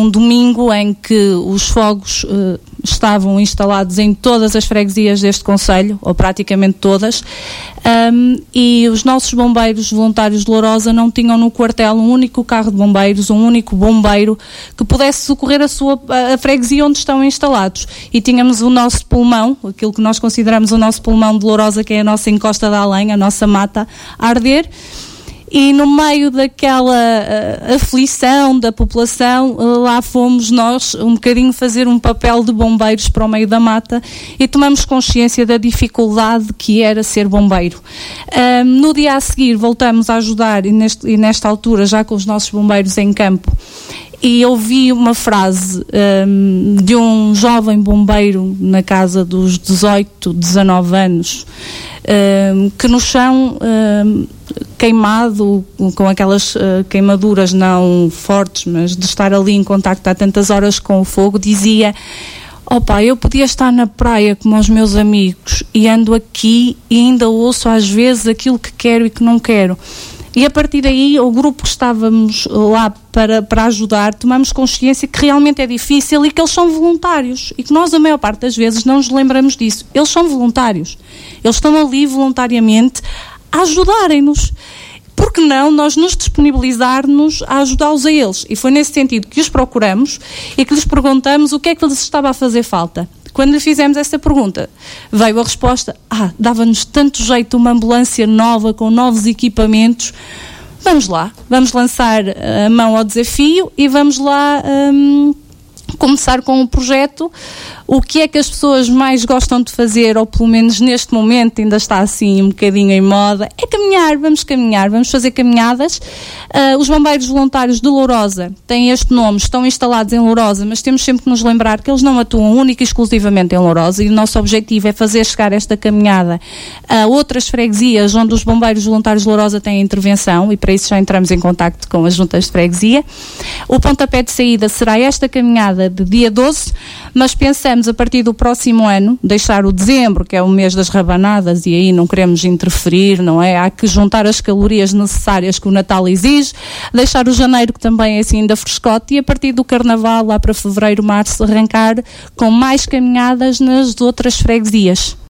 um domingo em que os fogos estavam instalados em todas as freguesias deste concelho, ou praticamente todas, e os nossos bombeiros voluntários de Lourosa não tinham no quartel um único carro de bombeiros, um único bombeiro que pudesse socorrer a freguesia onde estão instalados. E tínhamos o nosso pulmão, aquilo que nós consideramos o nosso pulmão de Lourosa, que é a nossa encosta de além, a nossa mata, a arder. E no meio daquela aflição da população, lá fomos nós um bocadinho fazer um papel de bombeiros para o meio da mata e tomamos consciência da dificuldade que era ser bombeiro. No dia a seguir voltamos a ajudar e nesta altura já com os nossos bombeiros em campo, e ouvi uma frase de um jovem bombeiro na casa dos 18, 19 anos, que no chão, queimado, com aquelas queimaduras não fortes, mas de estar ali em contacto há tantas horas com o fogo, dizia: opa, eu podia estar na praia como os meus amigos e ando aqui e ainda ouço às vezes aquilo que quero e que não quero. E a partir daí, o grupo que estávamos lá para ajudar, tomamos consciência que realmente é difícil e que eles são voluntários. E que nós, a maior parte das vezes, não nos lembramos disso. Eles são voluntários. Eles estão ali voluntariamente a ajudarem-nos. Por que não nós nos disponibilizar-nos a ajudá-los a eles? E foi nesse sentido que os procuramos e que lhes perguntamos o que é que lhes estava a fazer falta. Quando lhe fizemos essa pergunta, veio a resposta: dava-nos tanto jeito uma ambulância nova, com novos equipamentos. Vamos lá, vamos lançar a mão ao desafio e vamos lá começar com o projeto. O que é que as pessoas mais gostam de fazer, ou pelo menos neste momento ainda está assim um bocadinho em moda, é caminhar, vamos fazer caminhadas. Os bombeiros voluntários de Lourosa têm este nome, estão instalados em Lourosa, mas temos sempre que nos lembrar que eles não atuam única e exclusivamente em Lourosa, e o nosso objetivo é fazer chegar esta caminhada a outras freguesias onde os bombeiros voluntários de Lourosa têm intervenção, e para isso já entramos em contacto com as juntas de freguesia. O pontapé de saída será esta caminhada de dia 12, mas pensamos a partir do próximo ano deixar o dezembro, que é o mês das rabanadas, e aí não queremos interferir, não é? Há que juntar as calorias necessárias que o Natal exige, deixar o janeiro, que também é assim ainda frescote, e a partir do Carnaval, lá para fevereiro, março, arrancar com mais caminhadas nas outras freguesias.